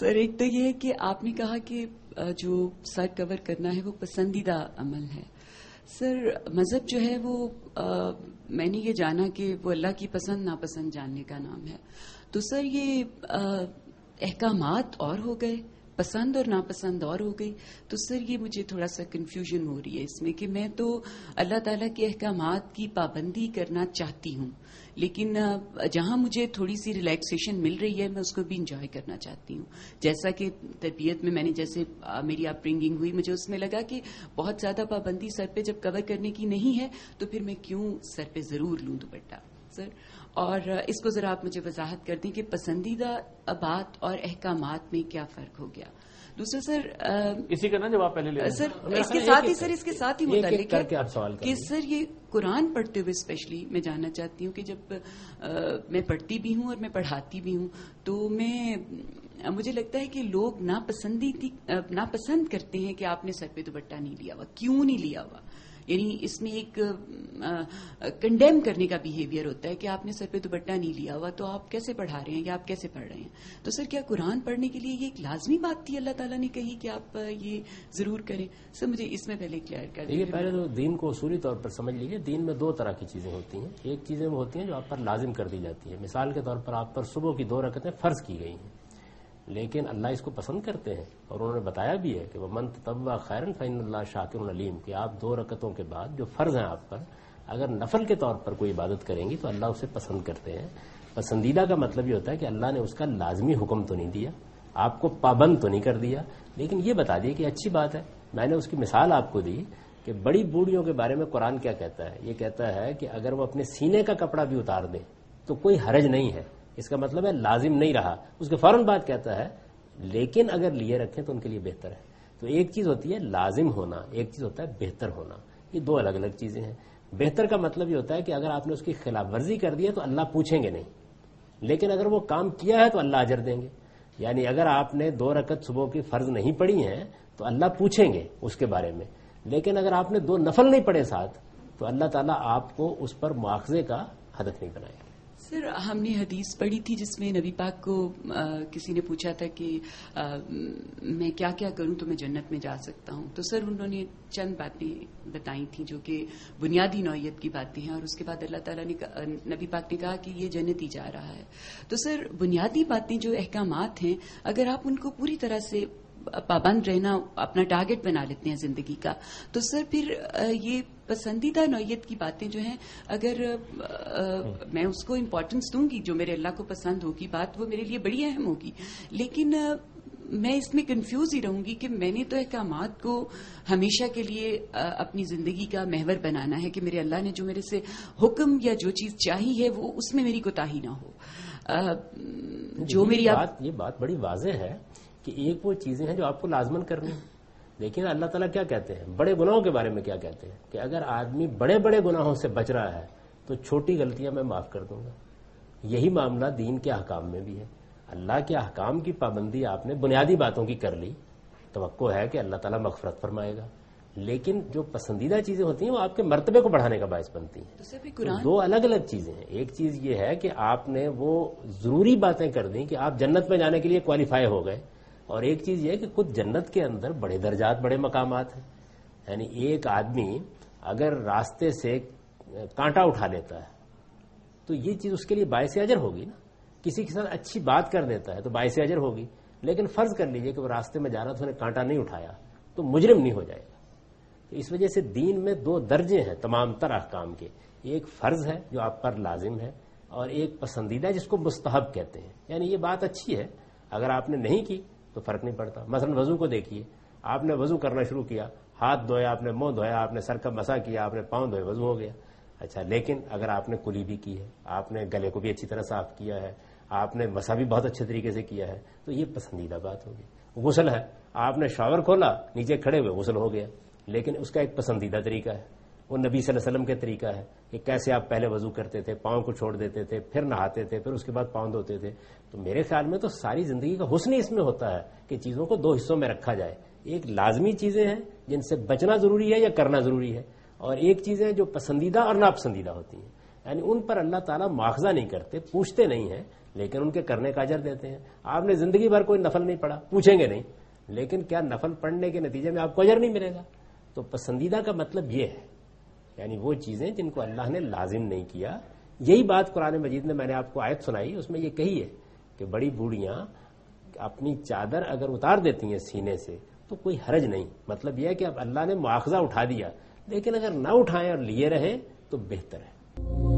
سر ایک تو یہ ہے کہ آپ نے کہا کہ جو سر کور کرنا ہے وہ پسندیدہ عمل ہے. سر مذہب جو ہے وہ میں نے یہ جانا کہ وہ اللہ کی پسند ناپسند جاننے کا نام ہے. تو سر یہ احکامات اور ہو گئے، پسند اور ناپسند اور ہو گئی. تو سر یہ مجھے تھوڑا سا کنفیوژن ہو رہی ہے اس میں کہ میں تو اللہ تعالیٰ کے احکامات کی پابندی کرنا چاہتی ہوں، لیکن جہاں مجھے تھوڑی سی ریلیکسیشن مل رہی ہے میں اس کو بھی انجوائے کرنا چاہتی ہوں. جیسا کہ تربیت میں نے جیسے میری اپ برنگنگ ہوئی، مجھے اس میں لگا کہ بہت زیادہ پابندی سر پہ جب کور کرنے کی نہیں ہے تو پھر میں کیوں سر پہ ضرور لوں دوپٹہ. سر اور اس کو ذرا آپ مجھے وضاحت کر دیں کہ پسندیدہ بات اور احکامات میں کیا فرق ہو گیا. دوسرا سر اسی کا نا جواب پہلے لے سر اس کے ساتھ ہی متعلق ہے کہ سر یہ قرآن پڑھتے ہوئے اسپیشلی میں جاننا چاہتی ہوں کہ جب میں پڑھتی بھی ہوں اور میں پڑھاتی بھی ہوں تو مجھے لگتا ہے کہ لوگ ناپسند کرتے ہیں کہ آپ نے سر پہ دوپٹہ نہیں لیا ہوا. کیوں نہیں لیا ہوا؟ یعنی اس میں ایک کنڈیم کرنے کا بیہیویئر ہوتا ہے کہ آپ نے سر پہ دوپٹہ نہیں لیا ہوا تو آپ کیسے پڑھا رہے ہیں یا آپ کیسے پڑھ رہے ہیں. تو سر کیا قرآن پڑھنے کے لیے یہ ایک لازمی بات تھی؟ اللہ تعالیٰ نے کہی کہ آپ یہ ضرور کریں. سر مجھے اس میں پہلے کلیئر کر دیں. پہلے تو دین کو اصولی طور پر سمجھ لیجیے. دین میں دو طرح کی چیزیں ہوتی ہیں. ایک چیزیں وہ ہوتی ہیں جو آپ پر لازم کر دی جاتی ہیں. مثال کے طور پر آپ پر صبح کی 2 رکعتیں فرض کی گئی ہیں، لیکن اللہ اس کو پسند کرتے ہیں اور انہوں نے بتایا بھی ہے کہ وہ من تطوع خیرا فإن اللہ شاکر علیم، کہ آپ 2 رکعتوں کے بعد جو فرض ہیں آپ پر اگر نفل کے طور پر کوئی عبادت کریں گی تو اللہ اسے پسند کرتے ہیں. پسندیدہ کا مطلب یہ ہوتا ہے کہ اللہ نے اس کا لازمی حکم تو نہیں دیا، آپ کو پابند تو نہیں کر دیا، لیکن یہ بتا دیا کہ اچھی بات ہے. میں نے اس کی مثال آپ کو دی کہ بڑی بوڑھیوں کے بارے میں قرآن کیا کہتا ہے. یہ کہتا ہے کہ اگر وہ اپنے سینے کا کپڑا بھی اتار دیں تو کوئی حرج نہیں ہے. اس کا مطلب ہے لازم نہیں رہا. اس کے فوراً بعد کہتا ہے لیکن اگر لیے رکھیں تو ان کے لیے بہتر ہے. تو ایک چیز ہوتی ہے لازم ہونا، ایک چیز ہوتا ہے بہتر ہونا. یہ 2 الگ الگ چیزیں ہیں. بہتر کا مطلب یہ ہوتا ہے کہ اگر آپ نے اس کی خلاف ورزی کر دی ہے تو اللہ پوچھیں گے نہیں، لیکن اگر وہ کام کیا ہے تو اللہ اجر دیں گے. یعنی اگر آپ نے 2 رکعت صبح کی فرض نہیں پڑھی ہیں تو اللہ پوچھیں گے اس کے بارے میں، لیکن اگر آپ نے 2 نفل نہیں پڑھے ساتھ تو اللہ تعالیٰ آپ کو اس پر مواخذے کا ہدف نہیں بنائے گا. سر ہم نے حدیث پڑھی تھی جس میں نبی پاک کو کسی نے پوچھا تھا کہ میں کیا کیا کروں تو میں جنت میں جا سکتا ہوں. تو سر انہوں نے چند باتیں بتائی تھیں جو کہ بنیادی نوعیت کی باتیں ہیں، اور اس کے بعد اللہ تعالیٰ نے نبی پاک نے کہا کہ یہ جنت ہی جا رہا ہے. تو سر بنیادی باتیں جو احکامات ہیں اگر آپ ان کو پوری طرح سے پابند رہنا اپنا ٹارگٹ بنا لیتے ہیں زندگی کا تو سر پھر یہ پسندیدہ نوعیت کی باتیں جو ہیں اگر میں اس کو امپورٹنس دوں گی، جو میرے اللہ کو پسند ہوگی بات وہ میرے لیے بڑی اہم ہوگی، لیکن میں اس میں کنفیوز ہی رہوں گی کہ میں نے تو احکامات کو ہمیشہ کے لیے اپنی زندگی کا محور بنانا ہے کہ میرے اللہ نے جو میرے سے حکم یا جو چیز چاہی ہے وہ اس میں میری کوتاہی نہ ہو. جو میری یہ بات بڑی واضح ہے کہ ایک وہ چیزیں ہیں جو آپ کو لازمن کرنی. لیکن اللہ تعالیٰ کیا کہتے ہیں بڑے گناہوں کے بارے میں؟ کیا کہتے ہیں کہ اگر آدمی بڑے بڑے گناہوں سے بچ رہا ہے تو چھوٹی غلطیاں میں معاف کر دوں گا. یہی معاملہ دین کے احکام میں بھی ہے. اللہ کے احکام کی پابندی آپ نے بنیادی باتوں کی کر لی، توقع ہے کہ اللہ تعالیٰ مغفرت فرمائے گا، لیکن جو پسندیدہ چیزیں ہوتی ہیں وہ آپ کے مرتبے کو بڑھانے کا باعث بنتی ہیں. تو 2 الگ الگ چیزیں ہیں. ایک چیز یہ ہے کہ آپ نے وہ ضروری باتیں کر دیں کہ آپ جنت میں جانے کے لیے کوالیفائی ہو گئے، اور ایک چیز یہ ہے کہ خود جنت کے اندر بڑے درجات بڑے مقامات ہیں. یعنی ایک آدمی اگر راستے سے کانٹا اٹھا لیتا ہے تو یہ چیز اس کے لیے باعث اجر ہوگی نا. کسی کے ساتھ اچھی بات کر دیتا ہے تو باعث اجر ہوگی، لیکن فرض کر لیجئے کہ وہ راستے میں جا رہا تھا، انہیں کانٹا نہیں اٹھایا تو مجرم نہیں ہو جائے گا. تو اس وجہ سے دین میں 2 درجے ہیں تمام تر احکام کے. ایک فرض ہے جو آپ پر لازم ہے، اور ایک پسندیدہ جس کو مستحب کہتے ہیں. یعنی یہ بات اچھی ہے، اگر آپ نے نہیں کی تو فرق نہیں پڑتا. مثلا وضو کو دیکھیے، آپ نے وضو کرنا شروع کیا، ہاتھ دھویا، آپ نے منہ دھویا، آپ نے سر کا مسا کیا، آپ نے پاؤں دھوئے، وضو ہو گیا. اچھا، لیکن اگر آپ نے کلی بھی کی ہے، آپ نے گلے کو بھی اچھی طرح صاف کیا ہے، آپ نے مسا بھی بہت اچھے طریقے سے کیا ہے، تو یہ پسندیدہ بات ہوگی. غسل ہے، آپ نے شاور کھولا، نیچے کھڑے ہوئے غسل ہو گیا، لیکن اس کا ایک پسندیدہ طریقہ ہے. وہ نبی صلی اللہ علیہ وسلم کے طریقہ ہے کہ کیسے آپ پہلے وضو کرتے تھے، پاؤں کو چھوڑ دیتے تھے، پھر نہاتے تھے، پھر اس کے بعد پاؤں دھوتے تھے. تو میرے خیال میں تو ساری زندگی کا حسن ہی اس میں ہوتا ہے کہ چیزوں کو 2 حصوں میں رکھا جائے. ایک لازمی چیزیں ہیں جن سے بچنا ضروری ہے یا کرنا ضروری ہے، اور ایک چیزیں جو پسندیدہ اور ناپسندیدہ ہوتی ہیں. یعنی ان پر اللہ تعالیٰ مواخذہ نہیں کرتے، پوچھتے نہیں ہیں، لیکن ان کے کرنے کا اجر دیتے ہیں. آپ نے زندگی بھر کوئی نفل نہیں پڑھا, پوچھیں گے نہیں, لیکن کیا نفل پڑھنے کے نتیجے میں آپ کو اجر نہیں ملے گا؟ تو پسندیدہ کا مطلب یہ ہے, یعنی وہ چیزیں جن کو اللہ نے لازم نہیں کیا. یہی بات قرآن مجید میں نے آپ کو آیت سنائی, اس میں یہ کہی ہے کہ بڑی بوڑھیاں اپنی چادر اگر اتار دیتی ہیں سینے سے تو کوئی حرج نہیں. مطلب یہ ہے کہ اب اللہ نے مواخذہ اٹھا دیا, لیکن اگر نہ اٹھائیں اور لیے رہیں تو بہتر ہے.